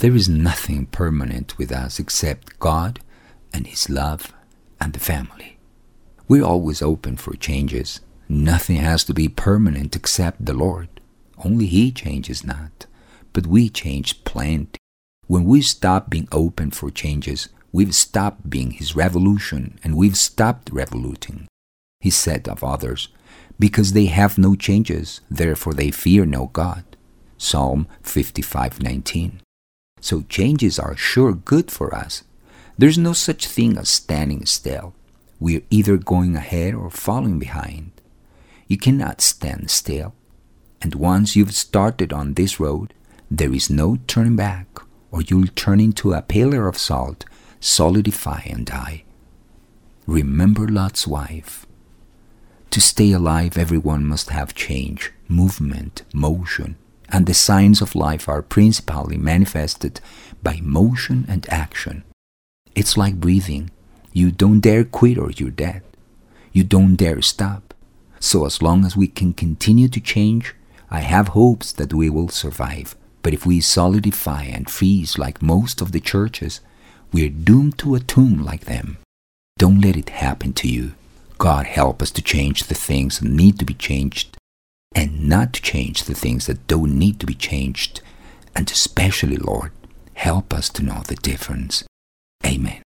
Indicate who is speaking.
Speaker 1: There is nothing permanent with us except God and His love and the family. We're always open for changes. Nothing has to be permanent except the Lord. Only He changes not, but we change plenty. When we stop being open for changes, we've stopped being His revolution and we've stopped revoluting. He said of others, because they have no changes, therefore they fear no God. Psalm 55:19. So changes are sure good for us. There's no such thing as standing still. We're either going ahead or falling behind. You cannot stand still. And once you've started on this road, there is no turning back, or you'll turn into a pillar of salt, solidify and die. Remember Lot's wife. To stay alive, everyone must have change, movement, motion, and the signs of life are principally manifested by motion and action. It's like breathing. You don't dare quit or you're dead. You don't dare stop. So as long as we can continue to change, I have hopes that we will survive. But if we solidify and freeze like most of the churches, we're doomed to a tomb like them. Don't let it happen to you. God help us to change the things that need to be changed and not to change the things that don't need to be changed. And especially, Lord, help us to know the difference. Amen.